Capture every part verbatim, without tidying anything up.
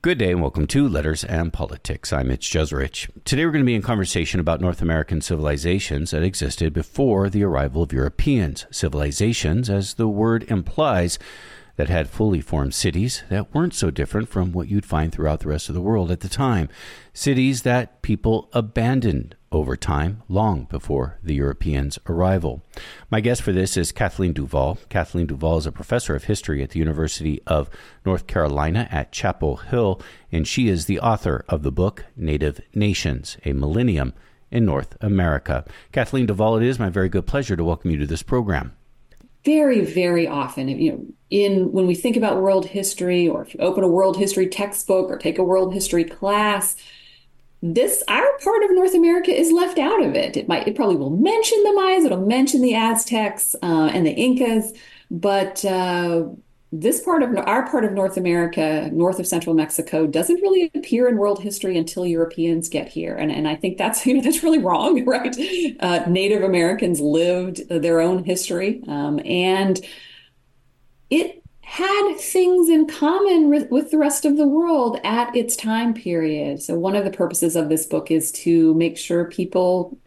Good day and welcome to Letters and Politics. I'm Mitch Jeserich. Today we're going to be in conversation about North American civilizations that existed before the arrival of Europeans. Civilizations, as the word implies, that had fully formed cities that weren't so different from what you'd find throughout the rest of the world at the time. Cities that people abandoned over time, long before the Europeans' arrival. My guest for this is Kathleen Duval. Kathleen Duval is a professor of history at the University of North Carolina at Chapel Hill, and she is the author of the book Native Nations, A Millennium in North America. Kathleen Duval, it is my very good pleasure to welcome you to this program. Very, very often, you know, in when we think about world history, or if you open a world history textbook or take a world history class, this our part of North America is left out of it. It might, it probably will mention the Mayas, it'll mention the Aztecs uh, and the Incas, but uh, this part of our part of North America, north of central Mexico, doesn't really appear in world history until Europeans get here, and and I think that's you know that's really wrong, right? Uh, Native Americans lived their own history, um, and it had things in common with, with the rest of the world at its time period. So one of the purposes of this book is to make sure people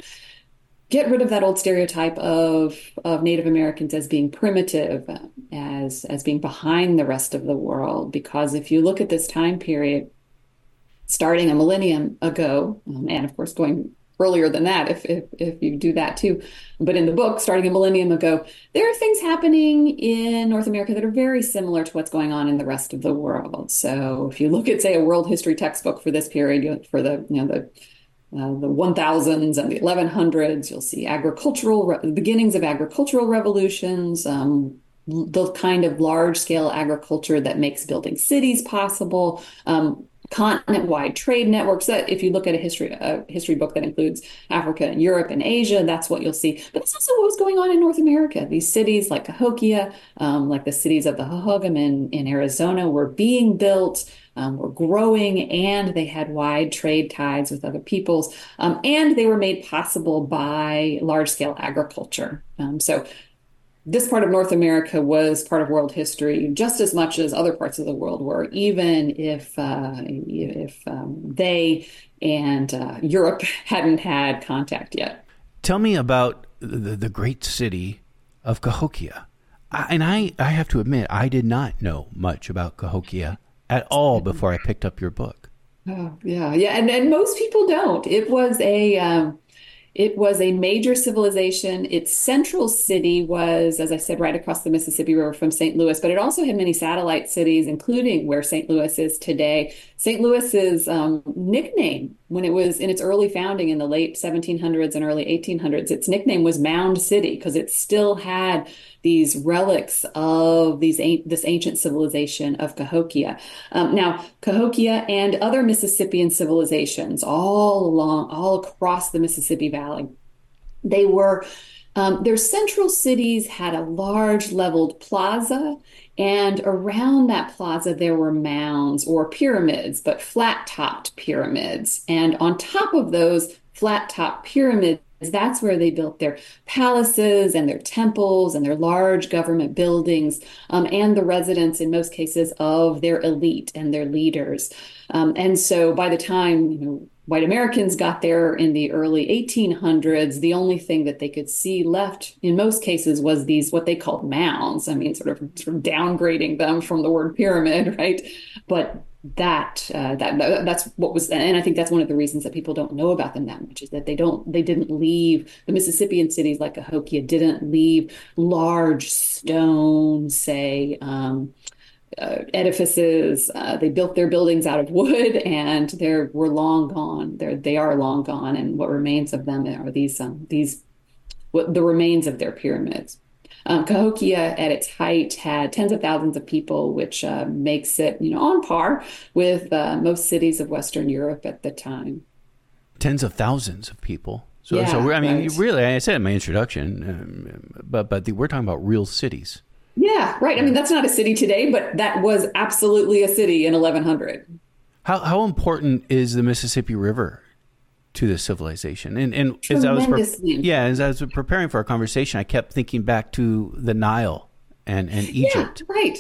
get rid of that old stereotype of, of Native Americans as being primitive, as, as being behind the rest of the world. Because if you look at this time period, starting a millennium ago, um, and of course going earlier than that, if, if if you do that too, but in the book, starting a millennium ago, there are things happening in North America that are very similar to what's going on in the rest of the world. So if you look at, say, a world history textbook for this period, for the, you know, the Uh, the one thousands and the eleven hundreds, you'll see agricultural re- beginnings of agricultural revolutions, um, the kind of large-scale agriculture that makes building cities possible, um, continent-wide trade networks. That if you look at a history a history book that includes Africa and Europe and Asia, that's what you'll see. But that's also what was going on in North America. These cities like Cahokia, um, like the cities of the Hohokam in, in Arizona, were being built. Um, were growing, and they had wide trade ties with other peoples, um, and they were made possible by large-scale agriculture. Um, so this part of North America was part of world history just as much as other parts of the world were, even if uh, if um, they and uh, Europe hadn't had contact yet. Tell me about the, the great city of Cahokia. I, and I, I have to admit, I did not know much about Cahokia at all before I picked up your book. Oh, yeah, yeah, and and most people don't. It was a um, it was a major civilization. Its central city was, as I said, right across the Mississippi River from Saint Louis, but it also had many satellite cities, including where Saint Louis is today. Saint Louis's um, nickname, when it was in its early founding in the late seventeen hundreds and early eighteen hundreds, its nickname was Mound City, because it still had these relics of these this ancient civilization of Cahokia. Um, now, Cahokia and other Mississippian civilizations all along, all across the Mississippi Valley, they were, um, their central cities had a large leveled plaza, and around that plaza there were mounds or pyramids, but flat-topped pyramids. And on top of those flat-topped pyramids, that's where they built their palaces and their temples and their large government buildings, um, and the residence, in most cases, of their elite and their leaders. Um, and so by the time, you know, white Americans got there in the early eighteen hundreds, the only thing that they could see left in most cases was these, what they called mounds. I mean, sort of, sort of downgrading them from the word pyramid, right? But that uh, that that's what was, and I think that's one of the reasons that people don't know about them that much, is that they don't they didn't leave the Mississippian cities like Cahokia didn't leave large stone, say, um, uh, edifices. Uh, they built their buildings out of wood, and they were long gone. They they are long gone, and what remains of them are these um, these what the remains of their pyramids. Um, Cahokia at its height had tens of thousands of people, which uh, makes it, you know, on par with uh, most cities of Western Europe at the time. Tens of thousands of people. So, yeah, so I mean, right. really, I said in my introduction, um, but but the, we're talking about real cities. Yeah, right. I mean, that's not a city today, but that was absolutely a city in eleven hundred. How how important is the Mississippi River to this civilization? And and as I was pre- yeah, as I was preparing for our conversation, I kept thinking back to the Nile and, and Egypt. Yeah, right.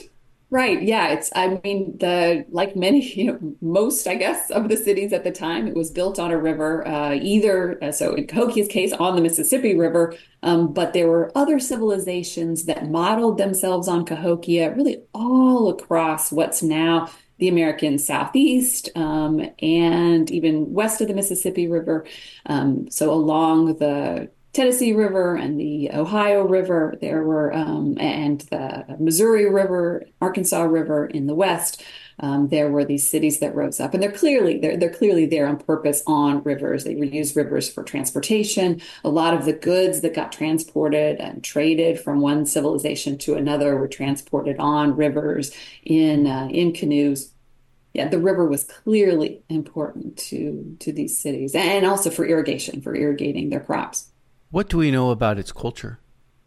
Right. Yeah. It's, I mean, the, like many, you know, most, I guess, of the cities at the time, it was built on a river, uh, either, uh, so in Cahokia's case, on the Mississippi River. Um, but there were other civilizations that modeled themselves on Cahokia, really all across what's now the American Southeast, um, and even west of the Mississippi River. Um, so along the Tennessee River and the Ohio River, there were, um, and the Missouri River, Arkansas River in the west. Um, there were these cities that rose up, and they're clearly they're they're clearly there on purpose on rivers. They would use rivers for transportation. A lot of the goods that got transported and traded from one civilization to another were transported on rivers in uh, in canoes. Yeah, the river was clearly important to to these cities, and also for irrigation, for irrigating their crops. What do we know about its culture?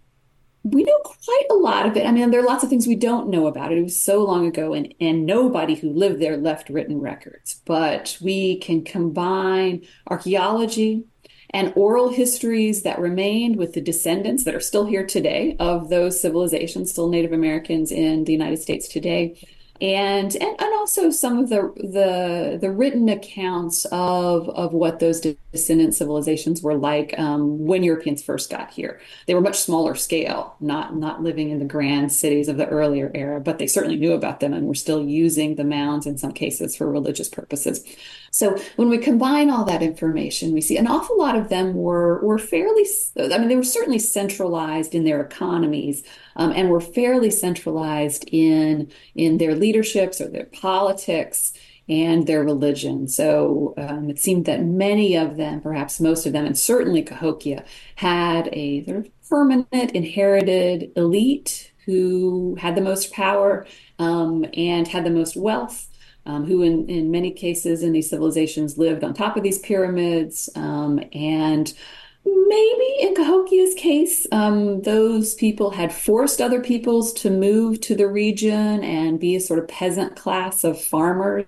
We know quite a lot of it. I mean, there are lots of things we don't know about it. It was so long ago, and, and nobody who lived there left written records. But we can combine archaeology and oral histories that remained with the descendants that are still here today of those civilizations, still Native Americans in the United States today. And, and and also some of the the the written accounts of of what those descendant civilizations were like um, when Europeans first got here. They were much smaller scale, not not living in the grand cities of the earlier era, but they certainly knew about them and were still using the mounds in some cases for religious purposes. So when we combine all that information, we see an awful lot of them were were fairly, I mean, they were certainly centralized in their economies, um, and were fairly centralized in in their leaderships or their politics and their religion. So um, it seemed that many of them, perhaps most of them, and certainly Cahokia, had a sort of permanent inherited elite who had the most power, um, and had the most wealth. Um, who in, in many cases in these civilizations lived on top of these pyramids. Um, and maybe in Cahokia's case, um, those people had forced other peoples to move to the region and be a sort of peasant class of farmers.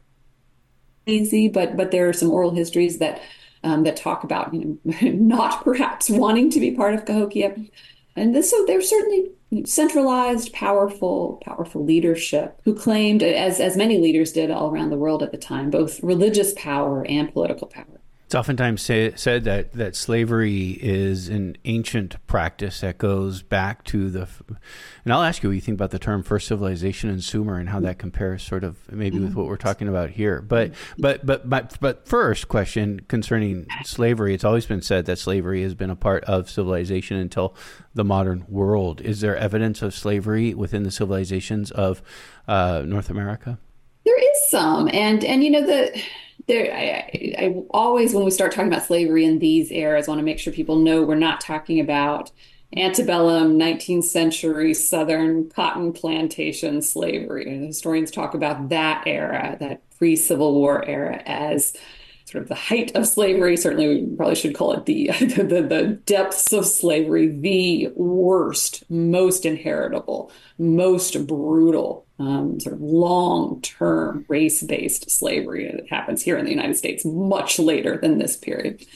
Easy, but but there are some oral histories that um, that talk about, you know, not perhaps wanting to be part of Cahokia. And this, so they're certainly centralized, powerful, powerful leadership who claimed, as as many leaders did all around the world at the time, both religious power and political power. It's oftentimes say, said that, that slavery is an ancient practice that goes back to the, and I'll ask you what you think about the term first civilization in Sumer and how that compares sort of maybe with what we're talking about here. But but but but but first question concerning slavery, it's always been said that slavery has been a part of civilization until the modern world. Is there evidence of slavery within the civilizations of uh, North America? There is some, and and you know the. There, I, I always, when we start talking about slavery in these eras, want to make sure people know we're not talking about antebellum nineteenth century Southern cotton plantation slavery. And historians talk about that era, that pre-Civil War era, as sort of the height of slavery. Certainly, we probably should call it the the, the depths of slavery, the worst, most inheritable, most brutal, um, sort of long-term race-based slavery that happens here in the United States much later than this period.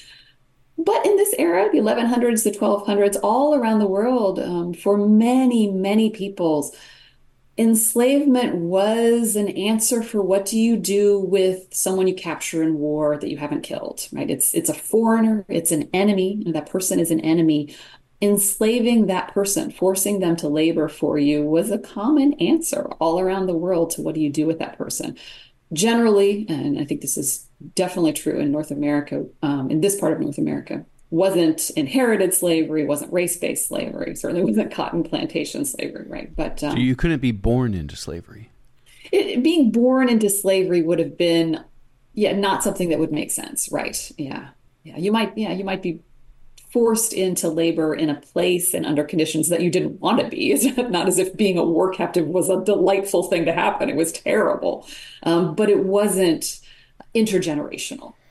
But in this era, the eleven hundreds, the twelve hundreds, all around the world, um, for many, many peoples, enslavement was an answer for what do you do with someone you capture in war that you haven't killed, right? It's it's a foreigner, it's an enemy, and that person is an enemy. Enslaving that person, forcing them to labor for you was a common answer all around the world to what do you do with that person. Generally, and I think this is definitely true in North America, um, in this part of North America, wasn't inherited slavery, wasn't race-based slavery, certainly wasn't cotton plantation slavery, right? But um, so you couldn't be born into slavery. It, being born into slavery would have been, yeah, not something that would make sense, right? Yeah, yeah. You might, yeah, you might be forced into labor in a place and under conditions that you didn't want to be. It's not as if being a war captive was a delightful thing to happen. It was terrible, um, but it wasn't intergenerational.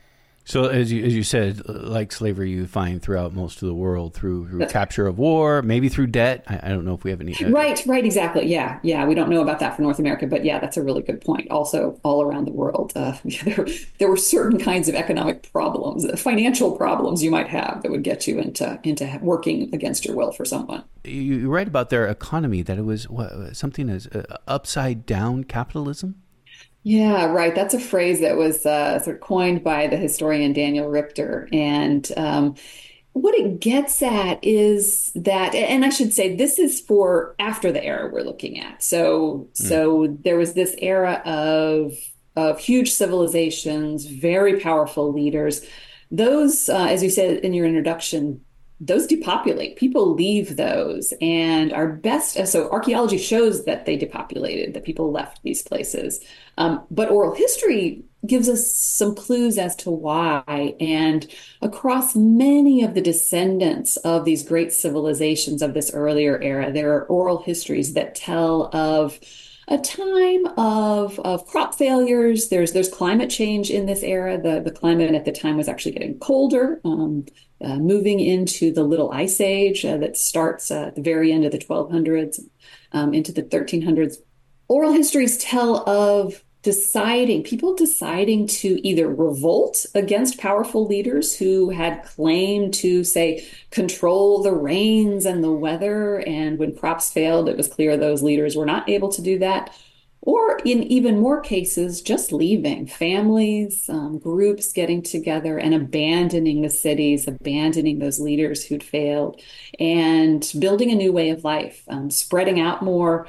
So as you as you said, like slavery, you find throughout most of the world through, through That's capture of war, maybe through debt. I, I don't know if we have any. Uh, right, right, exactly. Yeah, yeah. We don't know about that for North America, but yeah, that's a really good point. Also, all around the world, uh, there, there were certain kinds of economic problems, financial problems you might have that would get you into into working against your will for someone. You, you write about their economy that it was what, something as uh, upside down capitalism. Yeah, right. That's a phrase that was uh, sort of coined by the historian Daniel Richter. And um, what it gets at is that, and I should say, this is for after the era we're looking at. So, mm. so there was this era of of huge civilizations, very powerful leaders. Those, uh, as you said in your introduction, those depopulate. People leave those, and our best. So archaeology shows that they depopulated, that people left these places. Um, but oral history gives us some clues as to why. And across many of the descendants of these great civilizations of this earlier era, there are oral histories that tell of a time of, of crop failures. There's there's climate change in this era. The, the climate at the time was actually getting colder, um, uh, moving into the Little Ice Age uh, that starts uh, at the very end of the twelve hundreds um, into the thirteen hundreds. Oral histories tell of deciding, people deciding to either revolt against powerful leaders who had claimed to, say, control the rains and the weather. And when crops failed, it was clear those leaders were not able to do that. Or in even more cases, just leaving, families, um, groups getting together and abandoning the cities, abandoning those leaders who'd failed, and building a new way of life, um, spreading out more.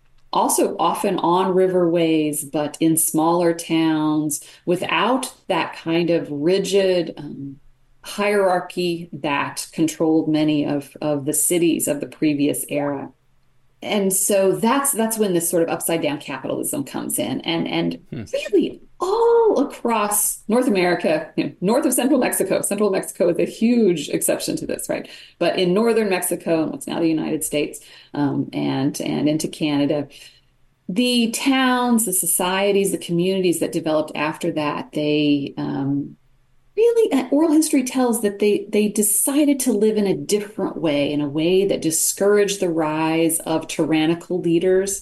Also often on riverways, but in smaller towns without that kind of rigid um, hierarchy that controlled many of, of the cities of the previous era. And so that's that's when this sort of upside down capitalism comes in. And, and hmm. really all across North America, you know, north of central Mexico, central Mexico is a huge exception to this, right? But in northern Mexico and what's now the United States um, and, and into Canada, the towns, the societies, the communities that developed after that, they um, really, oral history tells that they they decided to live in a different way, in a way that discouraged the rise of tyrannical leaders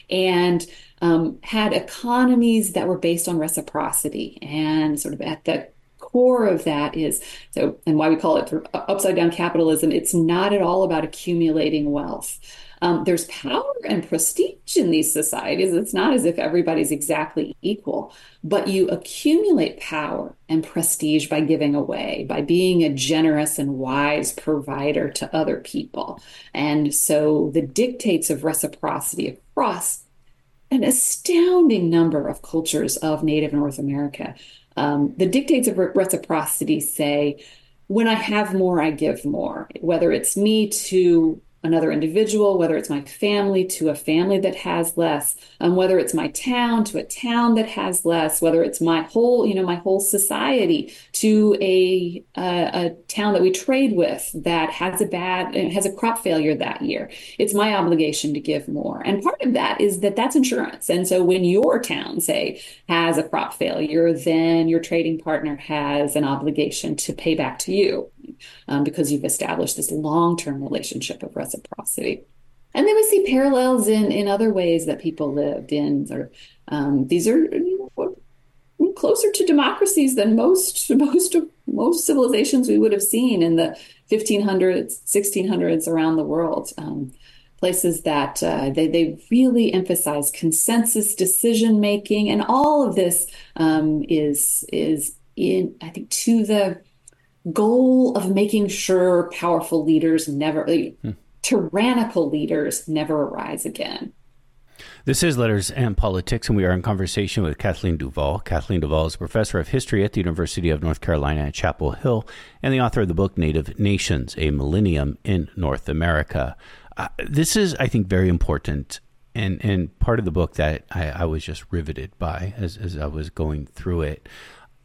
and um, had economies that were based on reciprocity. And sort of at the core of that is, so, and why we call it upside down capitalism, it's not at all about accumulating wealth. Um, there's power and prestige in these societies. It's not as if everybody's exactly equal, but you accumulate power and prestige by giving away, by being a generous and wise provider to other people. And so the dictates of reciprocity across an astounding number of cultures of Native North America. Um, the dictates of re- reciprocity say, when I have more, I give more, whether it's me to another individual, whether it's my family to a family that has less, um, whether it's my town to a town that has less, whether it's my whole, you know, my whole society to a a, a town that we trade with that has a bad, has a crop failure that year. It's my obligation to give more. And part of that is that that's insurance. And so when your town, say, has a crop failure, then your trading partner has an obligation to pay back to you. Um, because you've established this long-term relationship of reciprocity. And then we see parallels in, in other ways that people lived in. Sort of, um, these are you know, closer to democracies than most most of most civilizations we would have seen in the fifteen hundreds, sixteen hundreds around the world. Um, places that uh, they they really emphasize consensus decision making, and all of this um, is is in I think to the goal of making sure powerful leaders never, hmm. tyrannical leaders never arise again. This is Letters and Politics, and we are in conversation with Kathleen Duval. Kathleen Duval is a professor of history at the University of North Carolina at Chapel Hill and the author of the book Native Nations, A Millennium in North America. Uh, this is, I think, very important, and, and part of the book that I, I was just riveted by as, as I was going through it.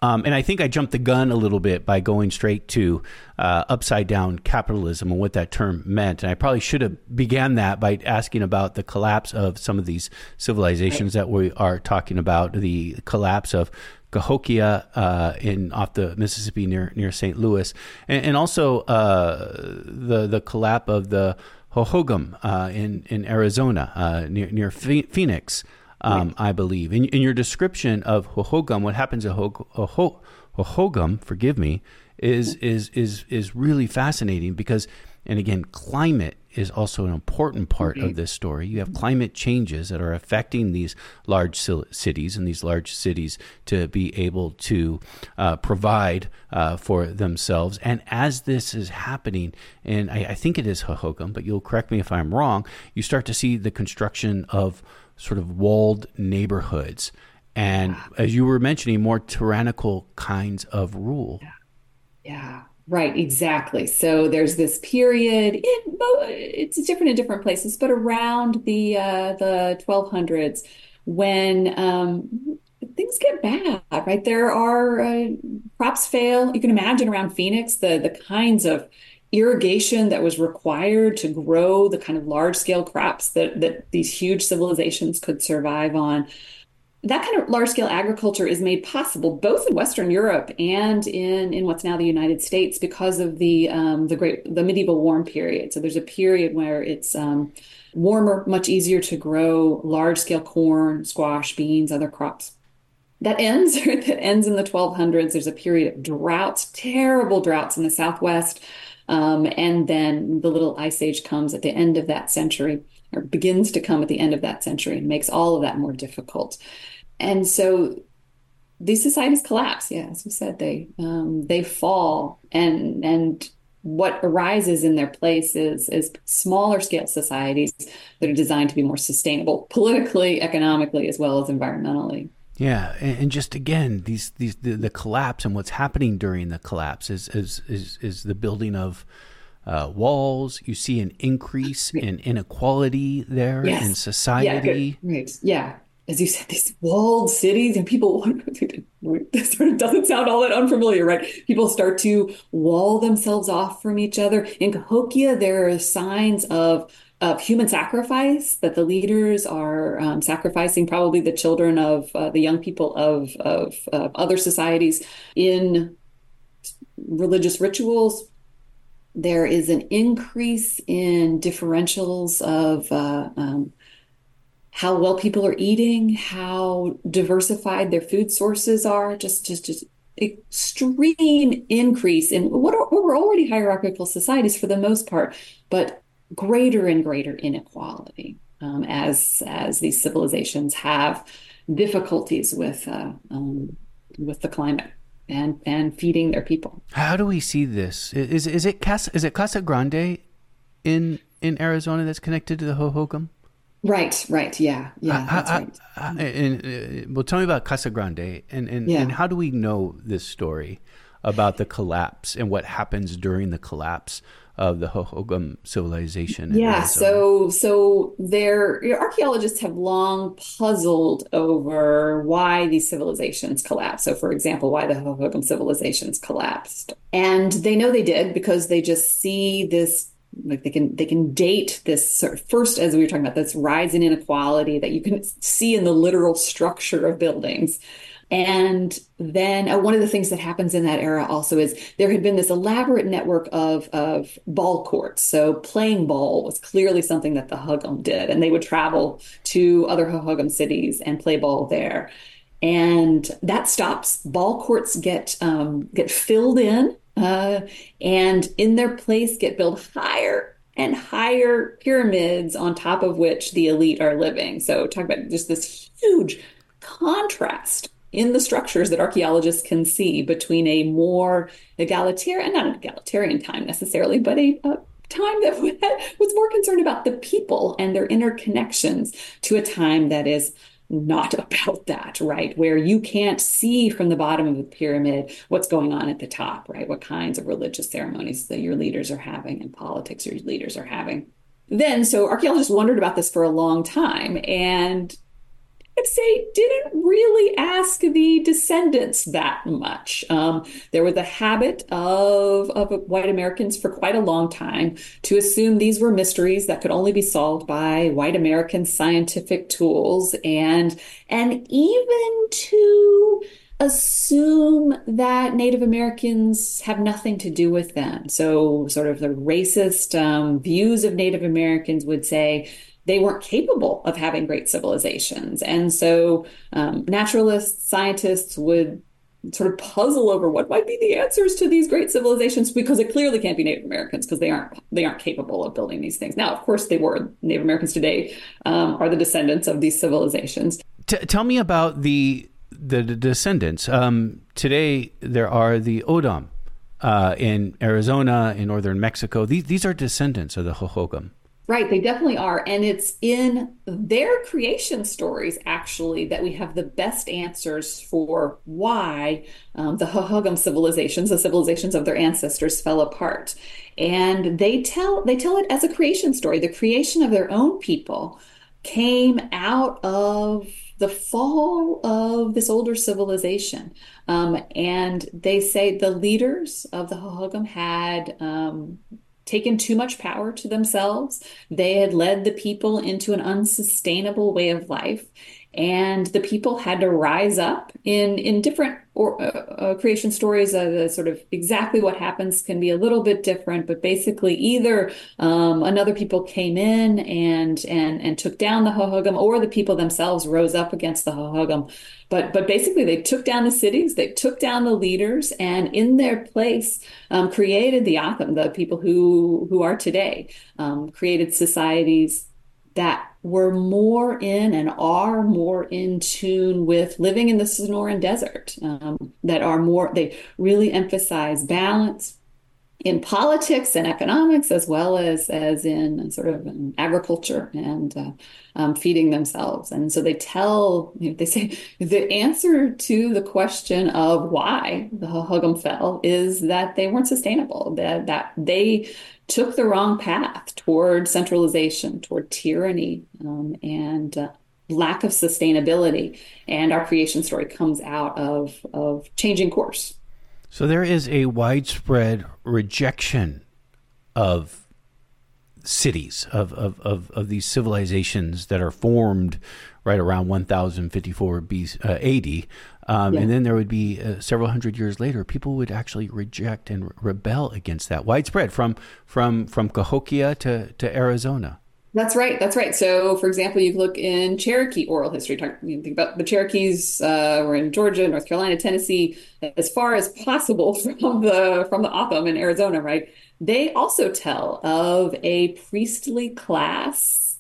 Um, and I think I jumped the gun a little bit by going straight to uh, upside down capitalism and what that term meant. And I probably should have began that by asking about the collapse of some of these civilizations right. that we are talking about, the collapse of Cahokia uh, in off the Mississippi near near Saint Louis, and, and also uh, the the collapse of the Hohokam uh, in in Arizona uh, near near Phoenix. Um, right. I believe. In, in your description of Hohokam, what happens at Ho- Ho- Hohokam, forgive me, is is is is really fascinating because, and again, climate is also an important part mm-hmm. of this story. You have climate changes that are affecting these large cities and these large cities to be able to uh, provide uh, for themselves. And as this is happening, and I, I think it is Hohokam, but you'll correct me if I'm wrong, you start to see the construction of sort of walled neighborhoods. And yeah. as you were mentioning, more tyrannical kinds of rule. Yeah. yeah. Right, exactly. So there's this period, in, it's different in different places, but around the uh, the twelve hundreds when um, things get bad, right? There are uh, crops fail. You can imagine around Phoenix, the the kinds of irrigation that was required to grow the kind of large scale crops that, that these huge civilizations could survive on. That kind of large scale agriculture is made possible both in Western Europe and in, in what's now the United States because of the um, the great the medieval warm period. So there's a period where it's um, warmer, much easier to grow large scale corn, squash, beans, other crops. That ends that ends in the twelve hundreds. There's a period of droughts, terrible droughts in the Southwest. Um, and then the little ice age comes at the end of that century, or begins to come at the end of that century, and makes all of that more difficult. And so these societies collapse. Yeah, as we said, they um, they fall, and and what arises in their place is is smaller scale societies that are designed to be more sustainable politically, economically, as well as environmentally. Yeah, and just again, these these the, the collapse and what's happening during the collapse is is is, is the building of uh, walls. You see an increase in inequality there yes. in society. Yeah, right. Yeah, as you said, these walled cities, and people. This sort of doesn't sound all that unfamiliar, right? People start to wall themselves off from each other. In Cahokia, there are signs of. of human sacrifice, that the leaders are um, sacrificing probably the children of uh, the young people of, of, of other societies in religious rituals. There is an increase in differentials of uh, um, how well people are eating, how diversified their food sources are, just, just, just extreme increase in what, are, what were already hierarchical societies for the most part, but greater and greater inequality um, as as these civilizations have difficulties with uh, um, with the climate and and feeding their people. How do we see this? Is is it Casa, is it Casa Grande in in Arizona that's connected to the Hohokam? Right, right, yeah, yeah, uh, that's uh, right. Uh, and uh, well, tell me about Casa Grande, and and, yeah. and how do we know this story about the collapse and what happens during the collapse of the Hohokam civilization? Yeah, so so there archaeologists have long puzzled over why these civilizations collapsed. So, for example, why the Hohokam civilizations collapsed, and they know they did because they just see this. Like they can they can date this sort of first, as we were talking about, this rise in inequality that you can see in the literal structure of buildings. And then uh, one of the things that happens in that era also is there had been this elaborate network of, of ball courts. So playing ball was clearly something that the Hohokam did, and they would travel to other Hohokam cities and play ball there. And that stops. Ball courts get um, get filled in, uh, and in their place get built higher and higher pyramids on top of which the elite are living. So talk about just this huge contrast in the structures that archaeologists can see between a more egalitarian, not an egalitarian time necessarily, but a, a time that was more concerned about the people and their interconnections, to a time that is not about that, right? Where you can't see from the bottom of the pyramid what's going on at the top, right? What kinds of religious ceremonies that your leaders are having and politics your leaders are having. Then, so archaeologists wondered about this for a long time, and I'd say didn't really ask the descendants that much. Um, there was a habit of, of white Americans for quite a long time to assume these were mysteries that could only be solved by white American scientific tools, and and even to assume that Native Americans have nothing to do with them. So, sort of the racist um, views of Native Americans would say they weren't capable of having great civilizations. And so, um, naturalists, scientists would sort of puzzle over what might be the answers to these great civilizations, because it clearly can't be Native Americans because they aren't they aren't capable of building these things. Now, of course, they were. Native Americans today um, are the descendants of these civilizations. T- tell me about the the, the descendants. Um, today, there are the O'odham uh, in Arizona, in northern Mexico. These these are descendants of the Hohokam. Right, they definitely are. And it's in their creation stories, actually, that we have the best answers for why um, the Hohokam civilizations, the civilizations of their ancestors, fell apart. And they tell they tell it as a creation story. The creation of their own people came out of the fall of this older civilization. Um, and they say the leaders of the Hohokam had um, taken too much power to themselves. They had led the people into an unsustainable way of life. And the people had to rise up in, in different or, uh, uh, creation stories. Uh, the sort of exactly what happens can be a little bit different, but basically either um, another people came in and and and took down the Hohokam, or the people themselves rose up against the Hohokam. But but basically they took down the cities, they took down the leaders, and in their place um, created the O'odham, the people who who are today, um, created societies that were more in and are more in tune with living in the Sonoran Desert, um, that are more, they really emphasize balance in politics and economics, as well as as in sort of agriculture and uh, um, feeding themselves. And so they tell, you know, they say the answer to the question of why the Hohokam fell is that they weren't sustainable, that that they took the wrong path toward centralization, toward tyranny, um, and uh, lack of sustainability. And our creation story comes out of of changing course. So there is a widespread rejection of cities, of, of, of, of these civilizations that are formed right around one thousand fifty-four B C, uh, A D. Um, yeah. And then there would be uh, several hundred years later, people would actually reject and re- rebel against that. Widespread from from from Cahokia to, to Arizona. That's right. That's right. So, for example, you look in Cherokee oral history. Talk, you think about the Cherokees uh, were in Georgia, North Carolina, Tennessee, as far as possible from the from the O'odham in Arizona. Right. They also tell of a priestly class,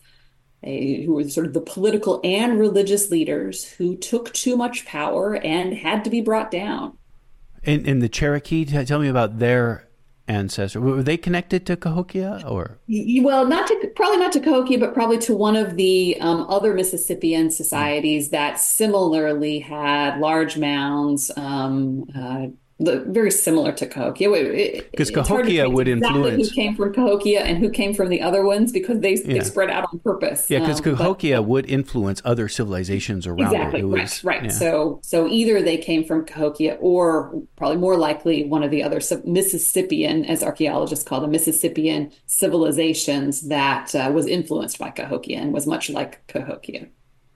a, who were sort of the political and religious leaders who took too much power and had to be brought down. And, and the Cherokee, tell me about their ancestor. Were they connected to Cahokia, or? Well, not to probably not to Cahokia, but probably to one of the um, other Mississippian societies that similarly had large mounds, um, uh, the, very similar to Cahokia. Because Cahokia would exactly influence who came from Cahokia and who came from the other ones, because they, yeah. they spread out on purpose. Yeah, because um, Cahokia but, would influence other civilizations around exactly, it. It right, was, right. Yeah. So, so either they came from Cahokia, or probably more likely one of the other Mississippian, as archaeologists call them, Mississippian civilizations that uh, was influenced by Cahokia and was much like Cahokia.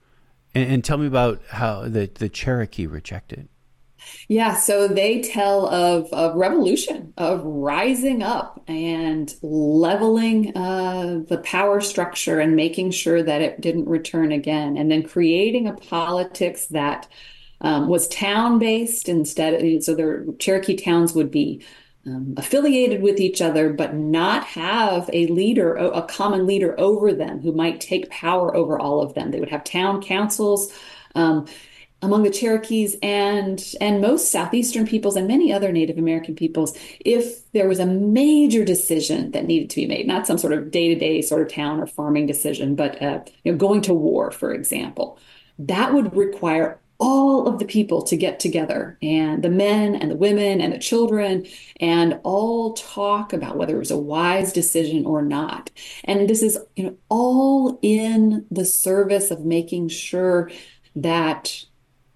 And, and tell me about how the, the Cherokee rejected. Yeah, so they tell of, of revolution, of rising up and leveling uh, the power structure and making sure that it didn't return again, and then creating a politics that um, was town-based instead. Of, so their Cherokee towns would be um, affiliated with each other, but not have a leader, a common leader over them who might take power over all of them. They would have town councils. Um, Among the Cherokees and and most Southeastern peoples and many other Native American peoples, if there was a major decision that needed to be made, not some sort of day-to-day sort of town or farming decision, but uh, you know, going to war, for example, that would require all of the people to get together, and the men and the women and the children, and all talk about whether it was a wise decision or not. And this is, you know, all in the service of making sure that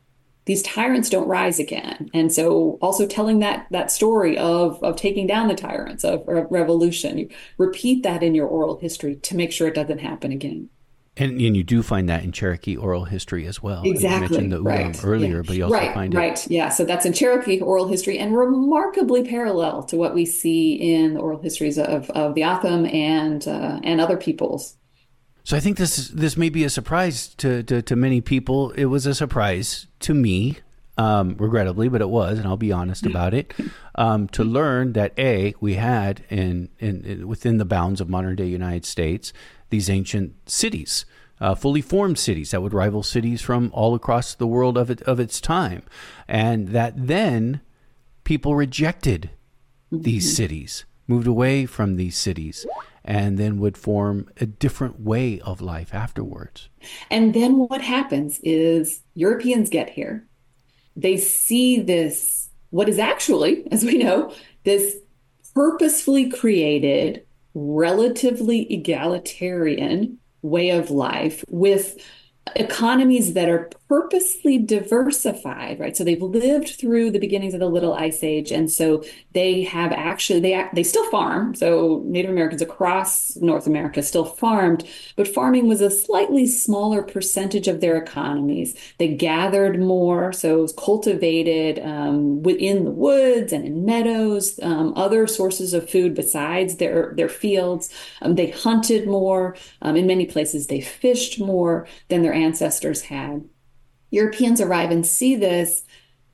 these tyrants don't rise again. And so also telling that that story of of taking down the tyrants of, of revolution, you repeat that in your oral history to make sure it doesn't happen again. And, and you do find that in Cherokee oral history as well. Exactly. You mentioned the Ulam right. earlier, yeah. but you also right, find it. Right. Yeah. So that's in Cherokee oral history and remarkably parallel to what we see in the oral histories of, of the O'odham and uh, and other peoples. So I think this this may be a surprise to, to, to many people. It was a surprise to me, um, regrettably, but it was, and I'll be honest about it, um, to learn that, A, we had in, in, in within the bounds of modern-day United States these ancient cities, uh, fully formed cities that would rival cities from all across the world of it, of its time, and that then people rejected these mm-hmm. cities, moved away from these cities, and then would form a different way of life afterwards. And then what happens is Europeans get here. They see this, what is actually, as we know, this purposefully created, relatively egalitarian way of life with economies that are purposely diversified, right? So they've lived through the beginnings of the Little Ice Age, and so they have actually they they still farm. So Native Americans across North America still farmed, but farming was a slightly smaller percentage of their economies. They gathered more, so it was cultivated um, within the woods and in meadows, um, other sources of food besides their their fields. Um, they hunted more. Um, in many places, they fished more than their ancestors had. Europeans arrive and see this,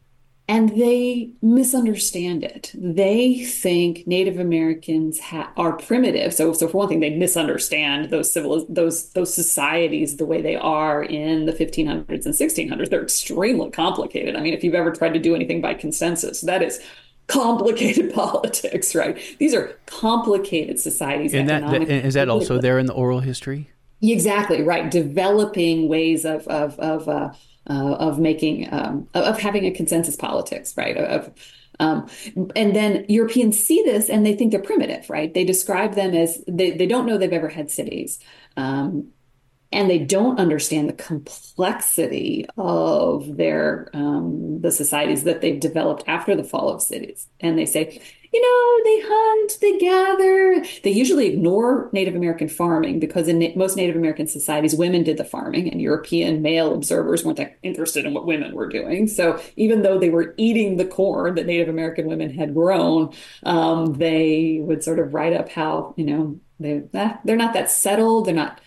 and they misunderstand it. They think Native Americans ha- are primitive. So, so for one thing, they misunderstand those civil those those societies the way they are in the fifteen hundreds and sixteen hundreds. They're extremely complicated. I mean, if you've ever tried to do anything by consensus, that is complicated politics, right? These are complicated societies. And that, is that also there in the oral history? Exactly right. Developing ways of of of uh, uh, of making um, of having a consensus politics, right? Of um, and then Europeans see this and they think they're primitive, right? They describe them as they they don't know they've ever had cities, um, and they don't understand the complexity of their um, the societies that they've developed after the fall of cities. And they say, you know, they hunt, they gather. They usually ignore Native American farming because in na- most Native American societies, women did the farming, and European male observers weren't that interested in what women were doing. So even though they were eating the corn that Native American women had grown, um, they would sort of write up how, you know, they, eh, they're not that settled, they're not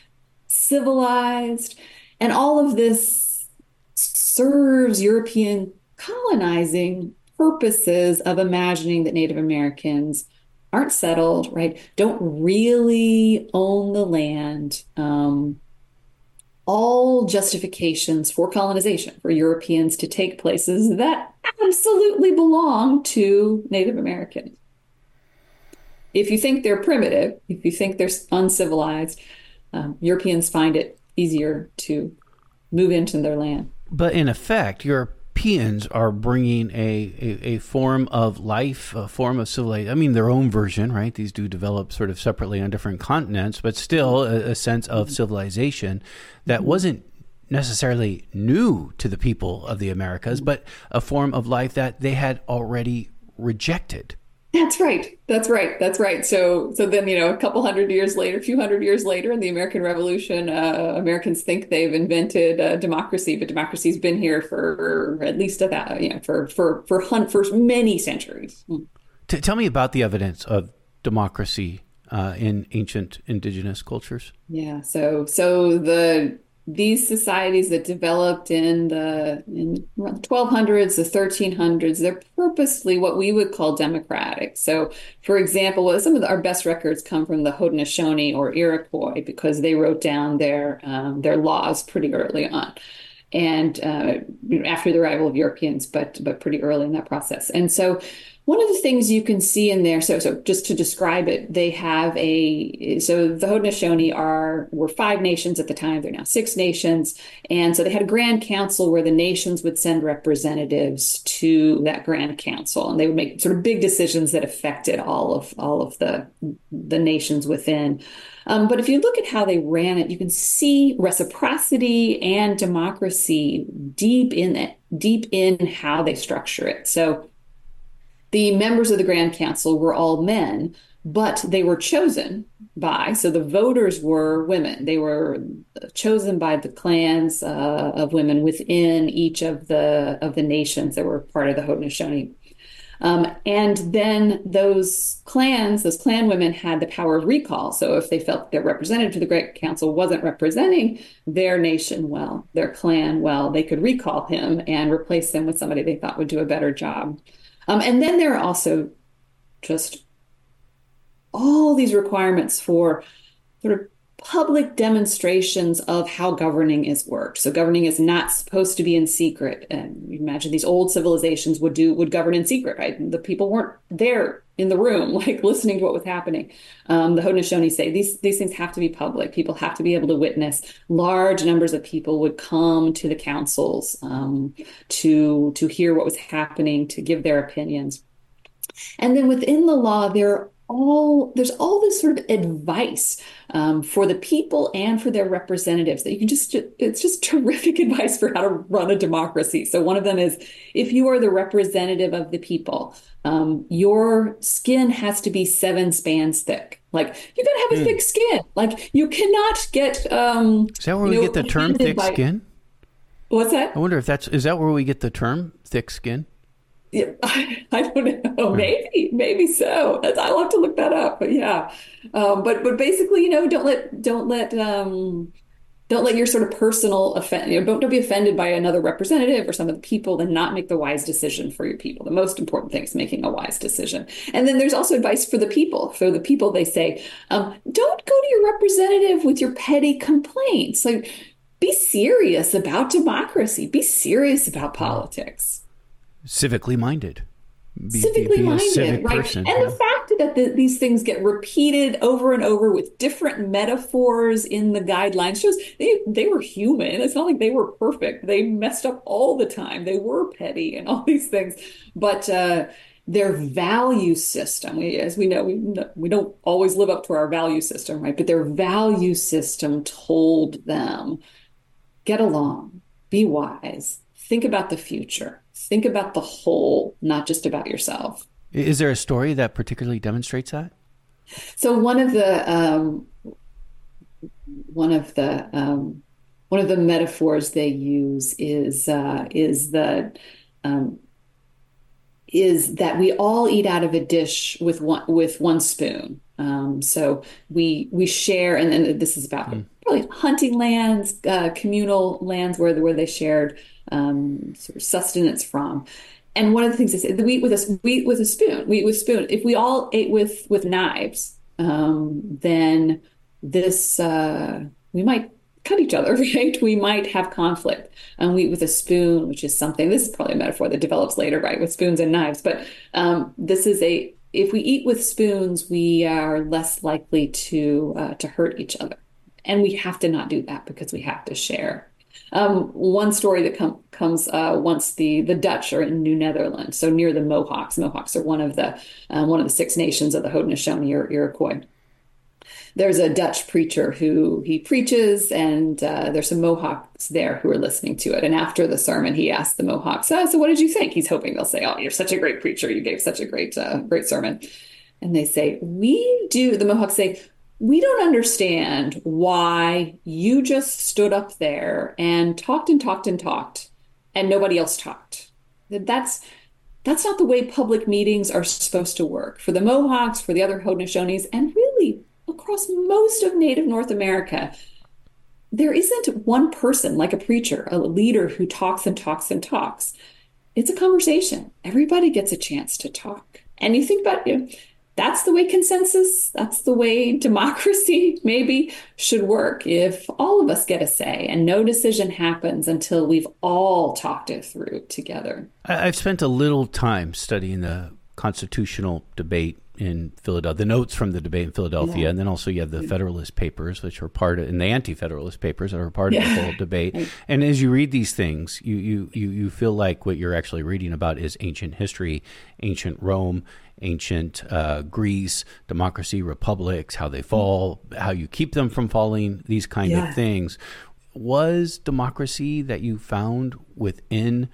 civilized. And all of this serves European colonizing purposes of imagining that Native Americans aren't settled, right? Don't really own the land. Um, all justifications for colonization, for Europeans to take places that absolutely belong to Native Americans. If you think they're primitive, if you think they're uncivilized, um, Europeans find it easier to move into their land. But in effect, Europeans are bringing a, a, a form of life, a form of civilization. I mean, their own version, right? These do develop sort of separately on different continents, but still a, a sense of civilization that mm-hmm. wasn't necessarily new to the people of the Americas, mm-hmm. but a form of life that they had already rejected. That's right. That's right. That's right. So, so then, you know, a couple hundred years later, a few hundred years later in the American Revolution, uh, Americans think they've invented uh, democracy, but democracy's been here for at least a that, you know, for, for, for, hunt, for many centuries. T- tell me about the evidence of democracy uh, in ancient indigenous cultures. Yeah. So, so the, these societies that developed in the in the twelve hundreds, the thirteen hundreds, they're purposely what we would call democratic. So, for example, well, some of the, our best records come from the Haudenosaunee or Iroquois because they wrote down their um, their laws pretty early on, and uh, after the arrival of Europeans, but but pretty early in that process. And so, one of the things you can see in there, so so just to describe it, they have a, so the Haudenosaunee are, were five nations at the time, they're now six nations. And so they had a grand council where the nations would send representatives to that grand council, and they would make sort of big decisions that affected all of all of the, the nations within. Um, but if you look at how they ran it, you can see reciprocity and democracy deep in it, deep in how they structure it. So the members of the Grand Council were all men, but they were chosen by, so the voters were women. They were chosen by the clans uh, of women within each of the of the nations that were part of the Haudenosaunee. Um, and then those clans, those clan women had the power of recall. So if they felt their representative to the Great Council wasn't representing their nation well, their clan well, they could recall him and replace him with somebody they thought would do a better job. Um, and then there are also just all these requirements for sort of public demonstrations of how governing is worked. So governing is not supposed to be in secret. And you imagine these old civilizations would do would govern in secret, right? The people weren't there in the room, like listening to what was happening. Um, the Haudenosaunee say these these things have to be public. People have to be able to witness. Large numbers of people would come to the councils um, to to hear what was happening, to give their opinions. And then within the law, there are all there's all this sort of advice um, for the people and for their representatives that you can just it's just terrific advice for how to run a democracy. So one of them is, if you are the representative of the people, um, your skin has to be seven spans thick. Like, you gotta have a mm. thick skin. Like, you cannot get um is that where we know, get the term thick by, skin? What's that? I wonder if that's is that where we get the term thick skin? Yeah, I, I don't know. Maybe, maybe so. That's, I'll have to look that up. But yeah, um, but but basically, you know, don't let don't let um, don't let your sort of personal offend. You know, don't don't be offended by another representative or some of the people, and not make the wise decision for your people. The most important thing is making a wise decision. And then there's also advice for the people. For the people, they say, um, don't go to your representative with your petty complaints. Like, be serious about democracy. Be serious about politics. Civically minded. Be, Civically be minded, right? Person, and yeah. the fact that the, these things get repeated over and over with different metaphors in the guidelines shows they, they were human. It's not like they were perfect. They messed up all the time. They were petty and all these things. But uh, their value system, we, as we know, we, we don't always live up to our value system, right? But their value system told them, get along, be wise, think about the future. Think about the whole, not just about yourself. Is there a story that particularly demonstrates that? So one of the um, one of the um, one of the metaphors they use is uh, is the um, is that we all eat out of a dish with one with one spoon. Um, so we we share, and then this is about mm. probably hunting lands, uh, communal lands where where they shared um, sort of sustenance from. And one of the things they say, we eat with a we eat with a spoon. We eat with a spoon. If we all ate with with knives, um, then this uh, we might cut each other, right? We might have conflict. And we eat with a spoon, which is something. This is probably a metaphor that develops later, right, with spoons and knives. But um, this is a if we eat with spoons, we are less likely to uh, to hurt each other, and we have to not do that because we have to share. Um, one story that com- comes uh, once the the Dutch are in New Netherlands, so near the Mohawks. Mohawks are one of the um, one of the six nations of the Haudenosaunee or Iroquois. There's a Dutch preacher who he preaches, and uh, there's some Mohawks there who are listening to it. And after the sermon, he asks the Mohawks, oh, "So what did you think?" He's hoping they'll say, "Oh, you're such a great preacher. You gave such a great uh, great sermon." And they say, "We do." The Mohawks say, "We don't understand why you just stood up there and talked and talked and talked, and nobody else talked. That's that's not the way public meetings are supposed to work." For the Mohawks, for the other Haudenosaunees, and really across most of Native North America, there isn't one person like a preacher, a leader who talks and talks and talks. It's a conversation. Everybody gets a chance to talk. And you think about it, that's the way consensus, that's the way democracy maybe should work. If all of us get a say and no decision happens until we've all talked it through together. I've spent a little time studying the constitutional debate in Philadelphia, the notes from the debate in Philadelphia, yeah. and then also you have the Federalist Papers, which are part of, and the Anti-Federalist Papers that are part yeah. of the whole debate. Right. And as you read these things, you, you, you, you feel like what you're actually reading about is ancient history, ancient Rome, ancient uh, Greece, democracy, republics, how they fall, how you keep them from falling, these kind yeah. of things. Was democracy that you found within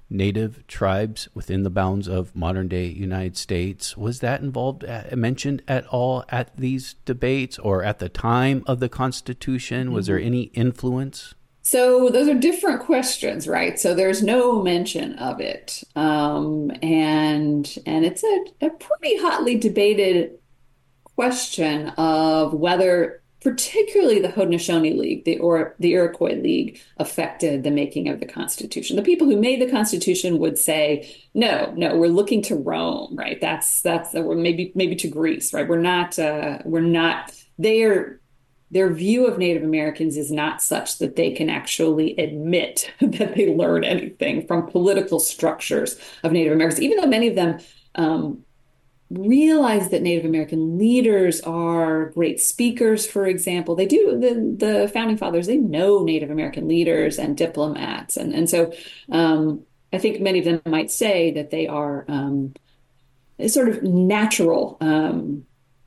native tribes within the bounds of modern day United States. Was that involved, uh, mentioned at all at these debates or at the time of the Constitution? Was there any influence? So those are different questions, right? So there's no mention of it. Um, and and it's a, a pretty hotly debated question of whether particularly the Haudenosaunee League, the or the Iroquois League, affected the making of the Constitution. The people who made the Constitution would say, no, no, we're looking to Rome, right? That's that's or maybe maybe to Greece, right? We're not uh, we're not their their view of Native Americans is not such that they can actually admit that they learn anything from political structures of Native Americans, even though many of them um, realize that Native American leaders are great speakers, for example. They do, the, the founding fathers, they know Native American leaders and diplomats. And, and so um, I think many of them might say that they are um, sort of natural um,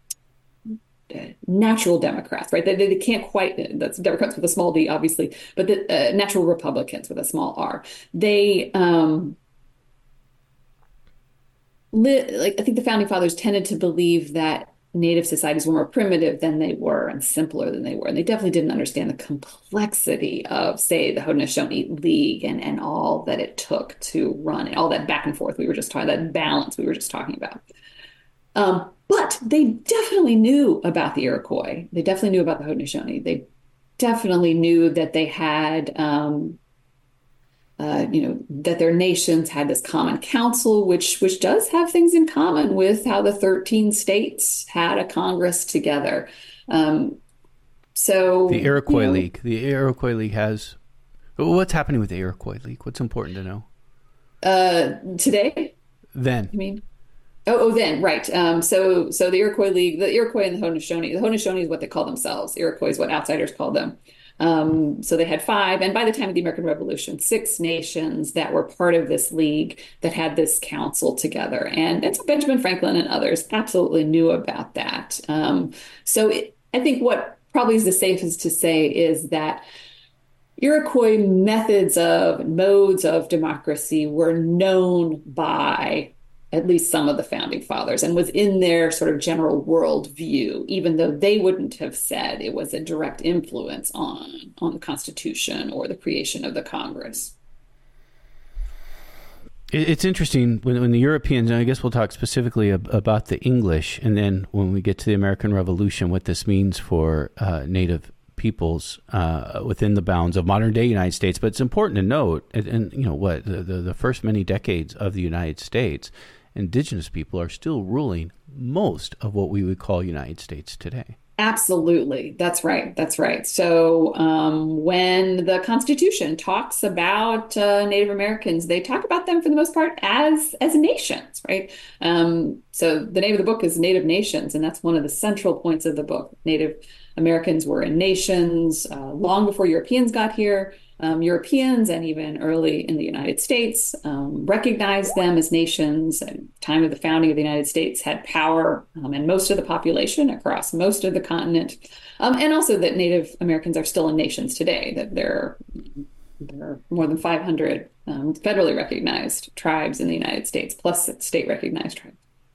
natural Democrats, right? They, they can't quite, that's Democrats with a small d, obviously, but the uh, natural Republicans with a small r. They, um, li- like, I think the founding fathers tended to believe that Native societies were more primitive than they were and simpler than they were. And they definitely didn't understand the complexity of, say, the Haudenosaunee League and, and all that it took to run it, all that back and forth we were just talking, that balance we were just talking about. Um, But they definitely knew about the Iroquois. They definitely knew about the Haudenosaunee. They definitely knew that they had, um, uh, you know, that their nations had this common council, which which does have things in common with how the thirteen states had a Congress together. Um, so The Iroquois you know, League. The Iroquois League has. What's happening with the Iroquois League? What's important to know? uh, today, Then. I mean. Oh, oh, then, right. Um, so, so the Iroquois League, the Iroquois and the Haudenosaunee, the Haudenosaunee is what they call themselves. Iroquois is what outsiders call them. Um, so they had five, and by the time of the American Revolution, six nations that were part of this league that had this council together. And, and so Benjamin Franklin and others absolutely knew about that. Um, so it, I think what probably is the safest to say is that Iroquois methods of modes of democracy were known by at least some of the founding fathers and was in their sort of general worldview, even though they wouldn't have said it was a direct influence on, on the Constitution or the creation of the Congress. It's interesting when, when the Europeans, and I guess we'll talk specifically ab- about the English, and then when we get to the American Revolution, what this means for uh, Native peoples uh, within the bounds of modern day United States. But it's important to note, and, and you know what, the, the, the first many decades of the United States, indigenous people are still ruling most of what we would call United States today. Absolutely. That's right. That's right. So um, when the Constitution talks about uh, Native Americans, they talk about them for the most part as as nations, right? Um, so the name of the book is Native Nations, and that's one of the central points of the book. Native Americans were in nations uh, long before Europeans got here. Um, Europeans and even early in the United States um, recognized them as nations. At the time of the founding of the United States, had power um, and most of the population across most of the continent, um, and also that Native Americans are still in nations today. That there, there are more than five hundred um, federally recognized tribes in the United States, plus state recognized tribes.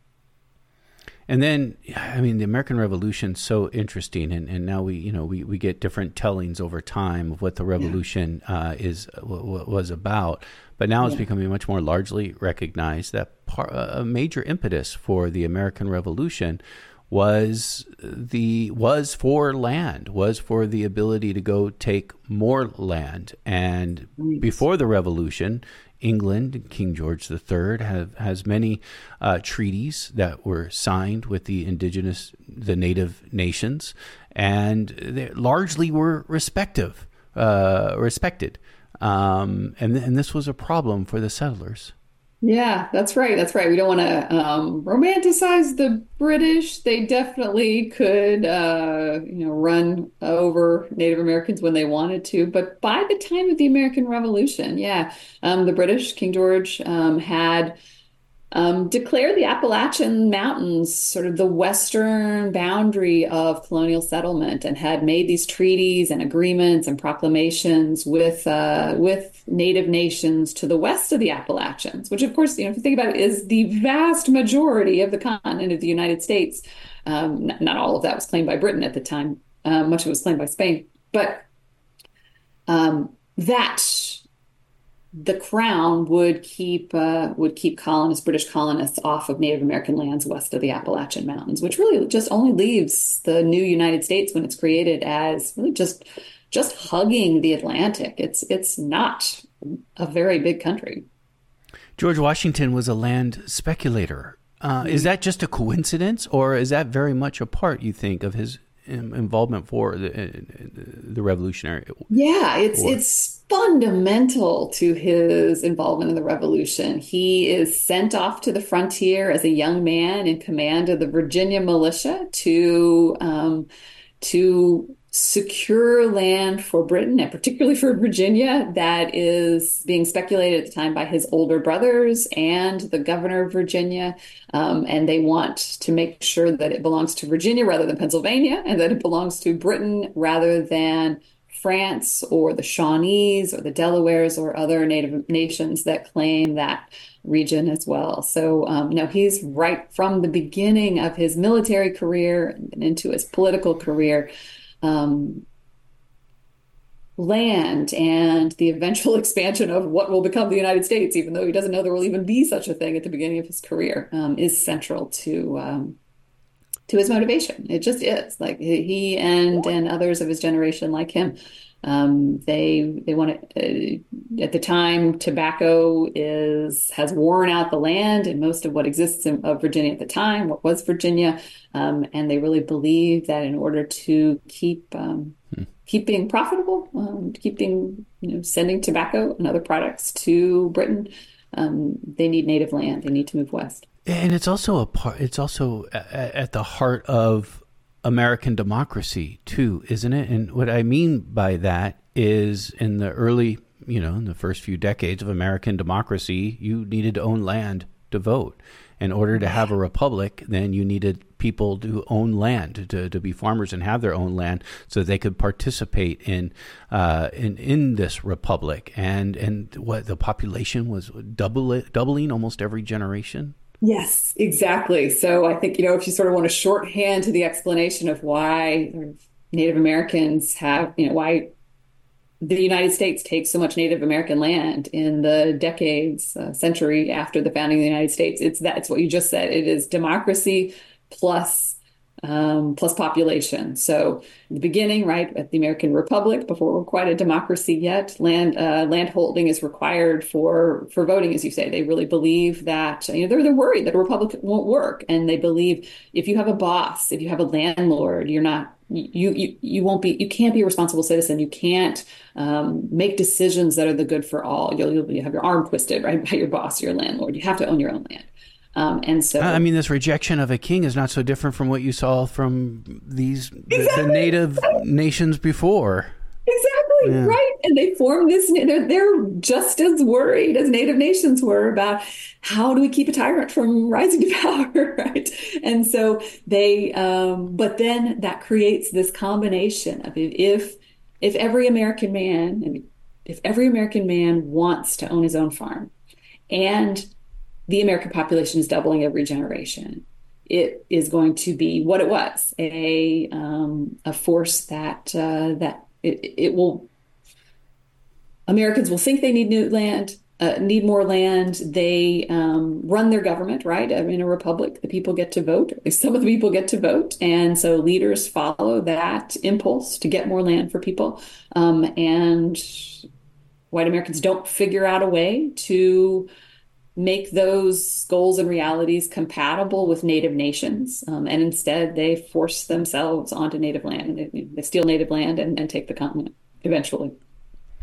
And then, I mean, the American Revolution so interesting, and, and now we, you know, we, we get different tellings over time of what the Revolution yeah. uh, is w- was about. But now it's yeah. becoming much more largely recognized that par- a major impetus for the American Revolution was the was for land, was for the ability to go take more land. And nice. Before the Revolution, England, King George the Third, have, has many uh, treaties that were signed with the indigenous, the native nations, and they largely were respective, uh, respected. Um, and, and this was a problem for the settlers. Yeah, that's right. That's right. We don't want to um, romanticize the British. They definitely could, uh, you know, run over Native Americans when they wanted to. But by the time of the American Revolution, yeah, um, the British, King George, um, had um, declared the Appalachian Mountains sort of the western boundary of colonial settlement and had made these treaties and agreements and proclamations with uh, with native nations to the west of the Appalachians, which, of course, you know, if you think about it, is the vast majority of the continent of the United States. Um, not, not all of that was claimed by Britain at the time. Uh, much of it was claimed by Spain, but um, that the crown would keep uh, would keep colonists, British colonists, off of Native American lands west of the Appalachian Mountains, which really just only leaves the new United States when it's created as really just just hugging the Atlantic. It's it's not a very big country. George Washington was a land speculator. Uh, mm-hmm. Is that just a coincidence, or is that very much a part, you think, of his involvement for the, the Revolutionary War? Yeah, it's it's fundamental to his involvement in the Revolution. He is sent off to the frontier as a young man in command of the Virginia militia to um, to secure land for Britain, and particularly for Virginia, that is being speculated at the time by his older brothers and the governor of Virginia. Um, and they want to make sure that it belongs to Virginia rather than Pennsylvania, and that it belongs to Britain rather than France or the Shawnees or the Delawares or other native nations that claim that region as well. So, um, no, he's right from the beginning of his military career and into his political career. Um, land and the eventual expansion of what will become the United States, even though he doesn't know there will even be such a thing at the beginning of his career, um, is central to um, to his motivation. It just is. Like he and and others of his generation like him, um, they they want to. Uh, at the time, tobacco is has worn out the land and most of what exists in, of Virginia at the time, what was Virginia, um, and they really believe that in order to keep um, hmm. keep being profitable, um, keeping you know sending tobacco and other products to Britain, um, they need native land. They need to move west. And it's also a part. It's also at the heart of American democracy too, isn't it? And what I mean by that is, in the early, you know, in the first few decades of American democracy, you needed to own land to vote. In order to have a republic, then you needed people to own land, to, to be farmers and have their own land, so they could participate in uh, in in this republic. And and what the population was double doubling almost every generation. Yes, exactly. So I think, you know, if you sort of want to shorthand to the explanation of why Native Americans have, you know, why the United States takes so much Native American land in the decades, uh, century after the founding of the United States, it's that it's what you just said. It is democracy plus um, plus population. So in the beginning, right, at the American Republic, before we're quite a democracy yet, land uh, land holding is required for for voting, as you say. They really believe that, you know, they're, they're worried that a republic won't work. And they believe if you have a boss, if you have a landlord, you're not, you you you won't be, you can't be a responsible citizen. You can't um, make decisions that are the good for all. You'll, you'll have your arm twisted, right, by your boss, your landlord. You have to own your own land. Um, and so, I mean, this rejection of a king is not so different from what you saw from these exactly, the, the native exactly. nations before. Exactly, yeah. right. And they formed this, they're, they're just as worried as native nations were about how do we keep a tyrant from rising to power, right? And so they, um, but then that creates this combination of if, if every American man, and if every American man wants to own his own farm, and the American population is doubling every generation, it is going to be what it was, a um, a force that uh, that it, it will. Americans will think they need new land, uh, need more land. They um, run their government, right? I mean, in a republic, the people get to vote. At least some of the people get to vote, and so leaders follow that impulse to get more land for people. Um, and white Americans don't figure out a way to make those goals and realities compatible with native nations. Um, and instead, they force themselves onto native land. And they, they steal native land and, and take the continent eventually.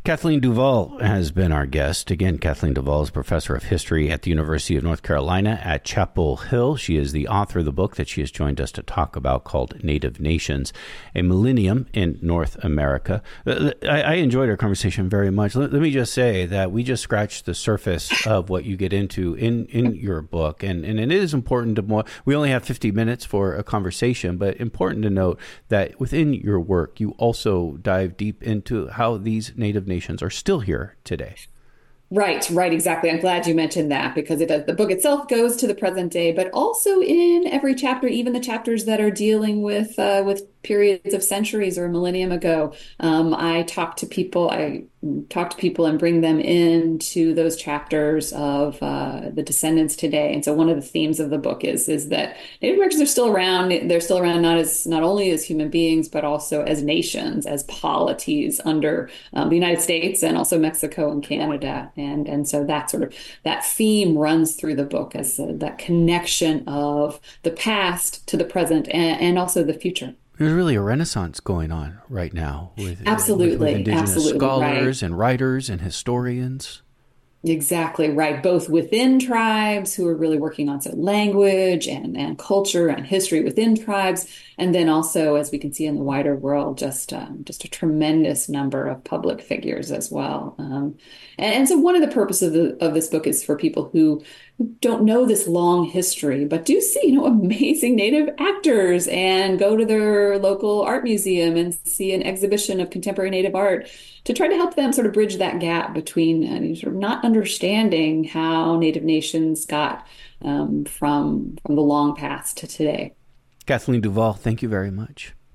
Kathleen Duval has been our guest. Again, Kathleen Duval is professor of history at the University of North Carolina at Chapel Hill. She is the author of the book that she has joined us to talk about called Native Nations, A Millennium in North America. I, I enjoyed our conversation very much. Let, let me just say that we just scratched the surface of what you get into in, in your book. And, and it is important to more, we only have fifty minutes for a conversation, but important to note that within your work, you also dive deep into how these Native nations are still here today. Right, right, exactly. I'm glad you mentioned that because it does, the book itself goes to the present day, but also in every chapter, even the chapters that are dealing with uh, with periods of centuries or a millennium ago. Um, I talk to people, I talk to people and bring them into those chapters of uh, the descendants today. And so one of the themes of the book is is that Native Americans are still around. They're still around not as not only as human beings, but also as nations, as polities under um, the United States and also Mexico and Canada. And and so that sort of that theme runs through the book as uh, that connection of the past to the present and, and also the future. There's really a renaissance going on right now with, absolutely, with, with indigenous absolutely, scholars right. and writers and historians. Exactly right. Both within tribes who are really working on so language and, and culture and history within tribes. And then also, as we can see in the wider world, just um, just a tremendous number of public figures as well. Um, and, and so one of the purposes of, the, of this book is for people who don't know this long history, but do see, you know, amazing Native actors and go to their local art museum and see an exhibition of contemporary Native art to try to help them sort of bridge that gap between uh, sort of not understanding how Native nations got um, from from the long past to today. Kathleen Duval, thank you very much.